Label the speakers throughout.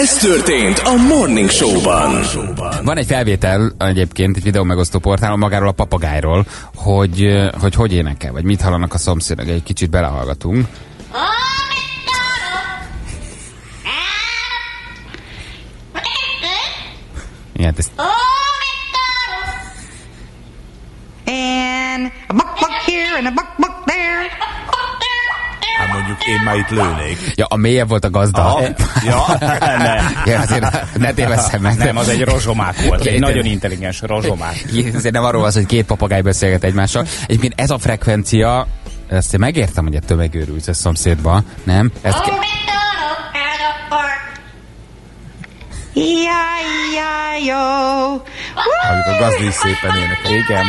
Speaker 1: Ez történt a Morning Show-ban.
Speaker 2: Van egy felvétel egyébként egy videó megosztó portálon magáról a papagájról, hogy énekel, vagy mit hallanak a szomszédok. Egy kicsit belehallgatunk. Igen, ezt...
Speaker 3: And a buck here and a buck there.
Speaker 4: Hát mondjuk én már itt lőnék.
Speaker 2: Ja, a mélyebb volt a gazda.
Speaker 4: Ja,
Speaker 2: Ja, azért ne tévesszem meg.
Speaker 5: Nem, az egy rozsomák volt. Egy nagyon intelligens rozsomák.
Speaker 2: Azért nem arról van, hogy két papagáj beszélget egymással. Egyébként ez a frekvencia, ezt én megértem, hogy ettől megőrülsz a szomszédba, nem? Ezt
Speaker 3: Jaj-jaj-jó.
Speaker 4: amikor a gazda is szépen énekel.
Speaker 5: Igen.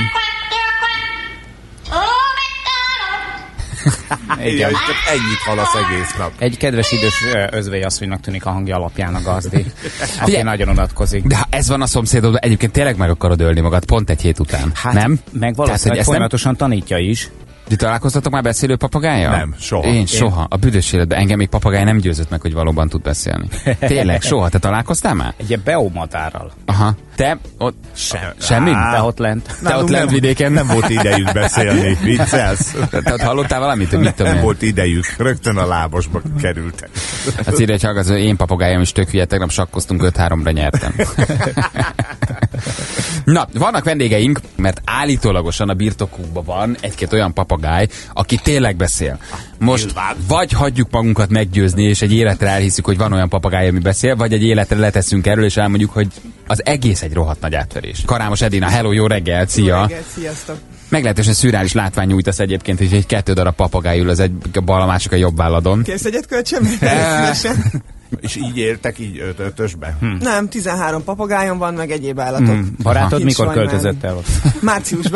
Speaker 4: Igen, és csak ennyit hallasz egész nap.
Speaker 5: Egy kedves idős özvegyasszonynak tűnik a hangja alapján a gazdi, aki nagyon unatkozik.
Speaker 2: De ha ez van a szomszédodban, egyébként tényleg meg akarod ölni magad pont egy hét után,
Speaker 5: Hát,
Speaker 2: nem?
Speaker 5: meg valószínűleg folyamatosan tanítja is.
Speaker 2: Ti találkoztatok már beszélő papagájjal?
Speaker 4: Nem, soha.
Speaker 2: Én soha. A büdös életben engem még papagáj nem győzött meg, hogy valóban tud beszélni. Tényleg, soha. Te találkoztál már?
Speaker 5: Egy beómatárral.
Speaker 2: Aha. Te ott... Semmi?
Speaker 5: Te ott lent.
Speaker 2: Te ott lent vidéken?
Speaker 4: Nem volt idejük beszélni, viccelsz.
Speaker 2: Te ott hallottál valamit? Mit tudom
Speaker 4: Nem
Speaker 2: én?
Speaker 4: volt idejük, rögtön a lábasba kerültek.
Speaker 2: Azt írja, hogy hallgatsz, én papagájom is tök hülye, tegnap sakkoztunk, 5-3-ra nyertem. Na, vannak vendégeink, mert állítólagosan a birtokukban van egy-két olyan papagáj, aki tényleg beszél. Most vagy hagyjuk magunkat meggyőzni, és egy életre elhiszük, hogy van olyan papagáj, ami beszél, vagy egy életre leteszünk erről, és elmondjuk, hogy az egész egy rohadt nagy átverés. Karámos Edina, hello, jó reggel, szia!
Speaker 6: Jó reggelt, sziasztok!
Speaker 2: Meglehetősen szürreális látvány nyújtasz egyébként, hogy egy 2 darab papagáj ül az egy bal, a másik a jobb válladon.
Speaker 6: Kérsz egyet kölcsön? Szívesen.
Speaker 4: És így éltek így ötösbe?
Speaker 6: Nem, 13 papagájom van, meg egyéb állatok.
Speaker 5: Barátod
Speaker 6: Kint
Speaker 5: mikor
Speaker 6: Sanymáron.
Speaker 5: költözött el ott?
Speaker 6: Márciusban.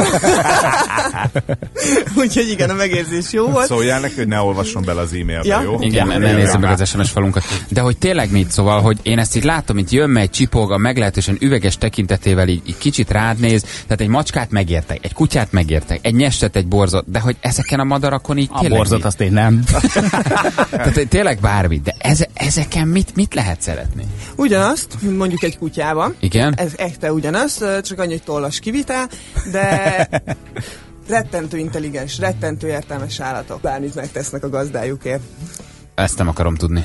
Speaker 6: Úgyhogy igen, a megérzés jó volt.
Speaker 4: Szóljál neki, hogy ne olvasson bele az e-mailbe,
Speaker 6: Ja?
Speaker 4: jó?
Speaker 2: Igen, nem nézzük meg az SMS falunkat. De hogy tényleg mit, szóval, hogy én ezt így látom, mint jön, megy, csipog, a meglehetősen üveges tekintetével így kicsit rád néz, tehát egy macskát megértek, egy kutyát megértek, egy nyestet, egy borzot, de hogy ezeken a madarakon így
Speaker 5: A
Speaker 2: tényleg
Speaker 5: borzot
Speaker 2: mit?
Speaker 5: azt én nem.
Speaker 2: Tehát tényleg bármit, de ezeken mit lehet szeretni?
Speaker 6: Ugyanazt, mint mondjuk egy kutyában.
Speaker 2: Igen?
Speaker 6: Ez echte ugyanaz, csak annyi, hogy tollas kivitál, de rettentő intelligens, rettentő értelmes állatok. Bármit megtesznek a gazdájukért.
Speaker 2: Ezt nem akarom tudni.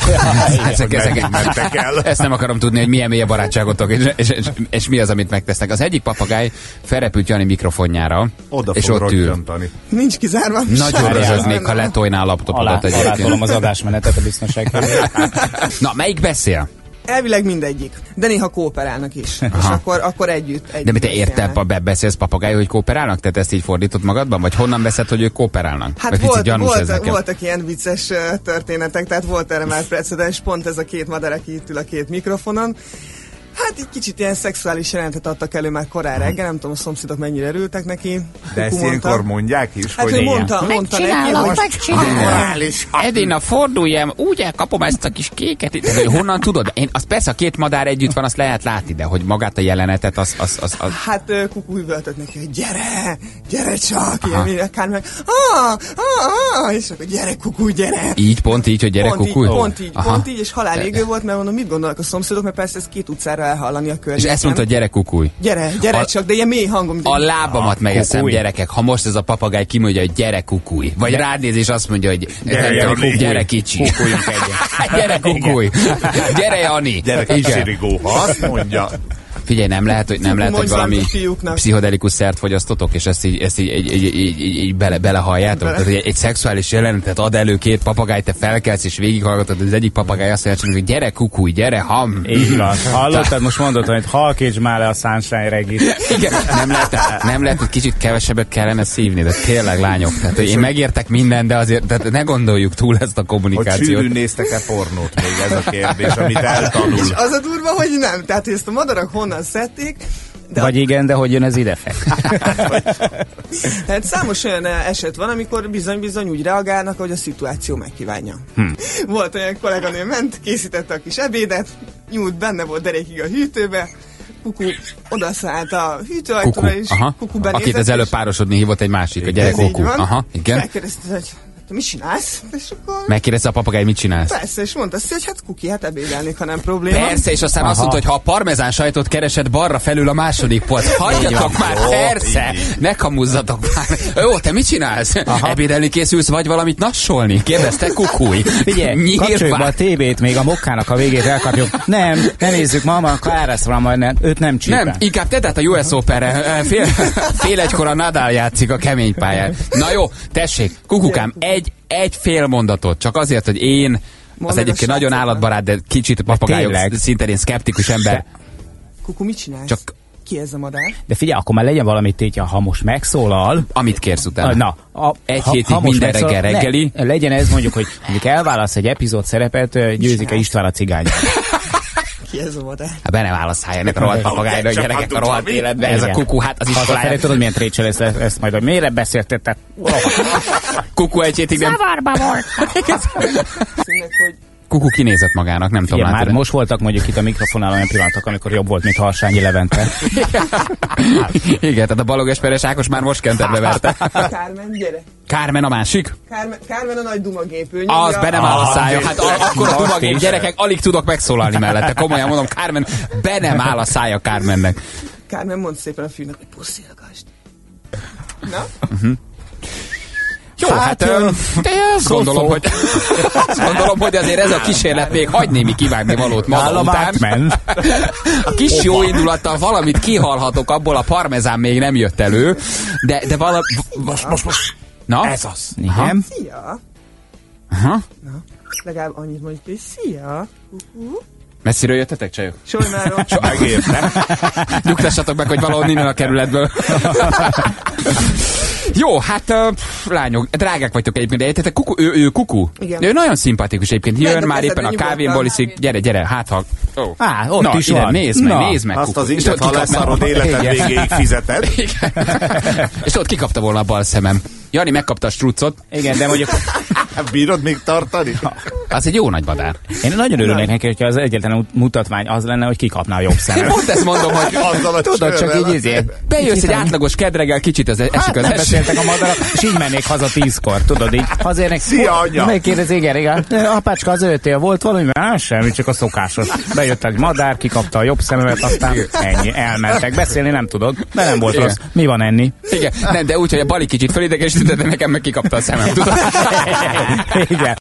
Speaker 4: Mentek el.
Speaker 2: Ezt nem akarom tudni, hogy milyen mély a barátságotok, és mi az, amit megtesznek. Az egyik papagáj felrepült Jani mikrofonjára,
Speaker 4: Oda
Speaker 2: és
Speaker 4: fog
Speaker 2: ott ül.
Speaker 4: rögtantani.
Speaker 6: Nincs kizárva.
Speaker 2: Nagyon röhögnék, ha letolná a laptopodat
Speaker 5: Alátolom
Speaker 2: egyébként.
Speaker 5: az adásmenetet a biztonság felé.
Speaker 2: Na, melyik beszél?
Speaker 6: Elvileg mindegyik, de néha kooperálnak is. És akkor együtt
Speaker 2: De mit te érted,
Speaker 6: beszélnek.
Speaker 2: beszélsz papagáj, hogy kooperálnak? Tehát ezt így fordított magadban? Vagy honnan veszed, hogy ők kooperálnak?
Speaker 6: Hát
Speaker 2: Vagy picit gyanús ez nekem.
Speaker 6: voltak ilyen vicces történetek, tehát volt erre már precedens, pont ez a 2 madár, aki itt ül a 2 mikrofonon. Hát egy kicsit ilyen szexuális jelentet adtak elő már korán reggel, nem tudom, a szomszédok mennyire örültek neki.
Speaker 4: De ezt
Speaker 6: Kuku
Speaker 4: ilyenkor
Speaker 6: mondta.
Speaker 4: mondják is,
Speaker 6: Hát
Speaker 4: hogy
Speaker 6: ő mondta neki, hogy
Speaker 4: morális.
Speaker 2: Edina, forduljam, úgy elkapom ezt a kis kéket. De hogy honnan tudod? Én, az persze a 2 madár együtt van, azt lehet látni, de hogy magát a jelenetet, az...
Speaker 6: hát Kuku üvöltött neki, hogy gyere csak, ilyen akár meg, és akkor gyere Kuku, gyere.
Speaker 2: Így, pont így, hogy gyere kukulj?
Speaker 6: Pont így, és halálégő volt, mert mondom, mit gondolnak a szomszédok, mert persze ezt 2 utcára elhallani a
Speaker 2: És
Speaker 6: környéken.
Speaker 2: ezt mondta, gyere kukulj.
Speaker 6: Gyere csak, de ilyen mély hangom.
Speaker 2: A lábamat megeszem,
Speaker 5: kukulj.
Speaker 2: gyerekek. Ha most ez a papagáj kimondja, hogy gyere kukulj. Vagy rád néz és azt mondja, hogy gyere kicsi.
Speaker 5: Kukuljunk egyet.
Speaker 2: Gyere kukulj. Gyere Jani.
Speaker 4: Gyerek
Speaker 2: Igen.
Speaker 4: kisirigó, ha azt mondja.
Speaker 2: Figyelj, nem lehet, hogy
Speaker 6: mondj
Speaker 2: valami
Speaker 6: valamit a fiúknak.
Speaker 2: pszichodelikus szert fogyasztotok, és ezt így belehalljátok. Tehát egy szexuális jelenetet ad elő 2 papagáj, te felkelsz és végighallgatod, az egyik papagáj azt mondja, hogy gyere kukulj, gyere ham.
Speaker 5: Így van. Hallottad, most mondod, hogy halkíts már le a Sunshine Regit.
Speaker 2: Igen, nem lehet, hogy kicsit kevesebbet kellene szívni, de tényleg lányok. Tehát én megértek minden, de azért tehát ne gondoljuk túl ezt a
Speaker 4: Hogy
Speaker 2: kommunikációt.
Speaker 4: sűrűn néztek-e pornót még ez a kérdés, amit eltanul.
Speaker 6: És az a durva, hogy nem. Tehát, hogy ezt a madarak honnan szedték, de
Speaker 5: Vagy igen, de hogy jön ez idefek?
Speaker 6: tehát számos olyan eset van, amikor bizony-bizony úgy reagálnak, hogy a szituáció megkívánja. Volt olyan kolléganő, ment, készítette a kis ebédet, nyújt, benne volt derékig a hűtőbe, Kuku odaszállt a hűtőajtóra, és Kuku benézett.
Speaker 2: Akit az előbb párosodni hívott egy másik, a gyerek
Speaker 6: Ez így
Speaker 2: Kuku.
Speaker 6: van.
Speaker 2: Aha, igen.
Speaker 6: Megkérdezte, hogy te mit csinálsz? És akkor
Speaker 2: Megkérdezte a papagáj, mit csinálsz?
Speaker 6: persze, és mondta azt, hogy hát Kuki, hát ebédelnék, ha nem probléma.
Speaker 2: Persze, és aztán azt mondta, hogy ha a parmezán sajtot keresed balra felül a második polc, hagyjatok már, persze, ne kamuzzatok már. Jó, te mit csinálsz? Ebédelni készülsz, vagy valamit nassolni? Kérdezte Kukuj.
Speaker 5: Figyelj, kapcsoljuk be a tévét, még a mokkának a végét elkapjuk. Nem, ne nézzük, mama, akkor áraszra majd őt nem csípel.
Speaker 2: Nem, inkább te, tehát a US Open-re fél egykor a Nadal játszik a kemény pályán. Na jó, tessék, Kukukám, egy fél mondatot, csak azért, hogy én, az egyébként nagyon állatbarát, de kicsit papagályok szintén én szkeptikus ember.
Speaker 6: Kuku, mit csinálsz?
Speaker 2: Csak
Speaker 6: ki ez a madár?
Speaker 5: De figyelj, akkor már legyen valami tétje, ha most megszólal.
Speaker 2: Amit kérsz utána.
Speaker 5: Na,
Speaker 2: egy hétig minden reggel reggeli.
Speaker 5: Legyen ez mondjuk, hogy elválasz egy epizód szerepet, Győzike István a cigány.
Speaker 6: Ki ez a madár?
Speaker 2: Hát be ne válaszoljanak a rohadt papagájnak, gyerekek, a rohadt életben. Ez a Kuku, hát az iskolájában.
Speaker 5: Tudod, milyen trécsel ezt majd, hogy miért beszéltettek?
Speaker 2: Kuku egy hétig nem...
Speaker 3: Zavarba volt.
Speaker 6: Színnek, hogy
Speaker 2: Kuku kinézett magának, nem tudom.
Speaker 5: Igen, már most voltak mondjuk itt a mikrofonál olyan pillanatok, amikor jobb volt, mint Harsányi Levente.
Speaker 2: Igen, tehát a Balogh-Esperes Ákos már most kenterbe verte.
Speaker 6: Kármen, gyere.
Speaker 2: Kármen a másik?
Speaker 6: Kármen a nagy dumagépő.
Speaker 2: Az be nem áll a szája. Hát akkor a dumagép,
Speaker 5: is.
Speaker 2: gyerekek, alig tudok megszólalni mellette. Komolyan mondom, Kármen, be nem áll a szája Kármennek.
Speaker 6: Kármen, mondd szépen a fűnek, hogy puszilgasd. Na?
Speaker 2: Jó, hát azt gondolom, hogy azért ez a kísérlet még hagy némi kívánni valót maga után. A kis jó indulattal valamit kihalhatok abból, a parmezán még nem jött elő, de valami... Most. Na?
Speaker 4: Ez az.
Speaker 5: Igen.
Speaker 6: Szia!
Speaker 2: Aha.
Speaker 6: Na, legalább annyit mondjuk, hogy szia!
Speaker 2: Messziről jöttetek, csajok?
Speaker 6: Solymáról.
Speaker 4: Megértem.
Speaker 2: Nyugtassatok meg, hogy valahol innen a kerületből. Jó, hát lányok, drágák vagytok egyébként, de értetek, ő Kuku?
Speaker 6: Igen.
Speaker 2: Ő nagyon szimpatikus egyébként, jön már éppen a
Speaker 6: nyugodtan.
Speaker 2: kávénból iszik, gyere, hát ha...
Speaker 5: Ott
Speaker 2: Na,
Speaker 5: is
Speaker 2: ide,
Speaker 5: van.
Speaker 2: nézd meg,
Speaker 4: Azt
Speaker 2: Kuku.
Speaker 4: az
Speaker 2: És
Speaker 4: inget,
Speaker 2: ott
Speaker 4: ha
Speaker 2: kikapna-
Speaker 4: leszarod életed
Speaker 2: Igen.
Speaker 4: végéig fizeted.
Speaker 2: Igen. És ott kikapta volna a bal szemem. Jani megkapta a struccot,
Speaker 5: Igen, de mondjuk
Speaker 4: Bírod még tartani?
Speaker 2: az egy jó nagy madár.
Speaker 5: én nagyon örülnék neki, hogyha az egyetlen mutatvány az lenne, hogy kikapná a jobb szemet.
Speaker 2: Pont ezt mondom, hogy
Speaker 4: Azzal a
Speaker 5: Tudod, csak
Speaker 4: csővel.
Speaker 5: így izé.
Speaker 2: bejössz egy átlagos kedreggel, kicsit esik
Speaker 5: Hát
Speaker 2: az
Speaker 5: nem
Speaker 2: eső.
Speaker 5: beszéltek a madarak, és így mennék haza 10-kor, tudod így. Hazérnek.
Speaker 4: Szia, anya!
Speaker 5: Megkérdezi, igen. Apácska, az övétél volt valami? Semmi, csak a szokásos. Bejött egy madár, kikapta a jobb szememet, aztán ennyi, elmentek. Beszélni nem tudod, de nem volt
Speaker 2: Igen.
Speaker 5: rossz. Mi van enni?
Speaker 2: Igen, nem, de úgy, hogy a Bali kicsit fölidegesítette, nekem meg kikapta a szemem, tudod?
Speaker 5: Igen.